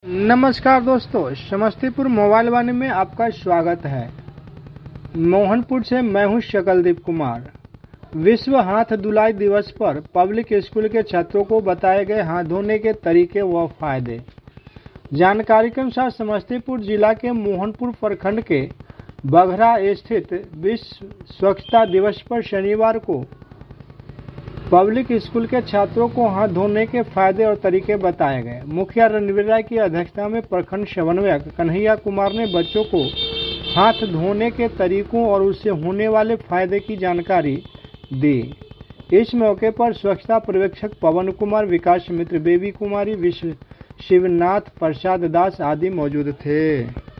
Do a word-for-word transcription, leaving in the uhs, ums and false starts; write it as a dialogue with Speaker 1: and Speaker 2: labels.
Speaker 1: नमस्कार दोस्तों, समस्तीपुर मोबाइल वाणी में आपका स्वागत है। मोहनपुर से मैं हूं शकलदीप कुमार। विश्व हाथ धुलाई दिवस पर पब्लिक स्कूल के छात्रों को बताए गए हाथ धोने के तरीके व फायदे। जानकारी के अनुसार समस्तीपुर जिला के मोहनपुर प्रखंड के बघरा स्थित विश्व स्वच्छता दिवस पर शनिवार को पब्लिक स्कूल के छात्रों को हाथ धोने के फायदे और तरीके बताए गए। मुखिया रणवीर राय की अध्यक्षता में प्रखंड समन्वयक कन्हैया कुमार ने बच्चों को हाथ धोने के तरीकों और उससे होने वाले फायदे की जानकारी दी। इस मौके पर स्वच्छता पर्यवेक्षक पवन कुमार, विकास मित्र, बेबी कुमारी, विश्व शिवनाथ प्रसाद दास आदि मौजूद थे।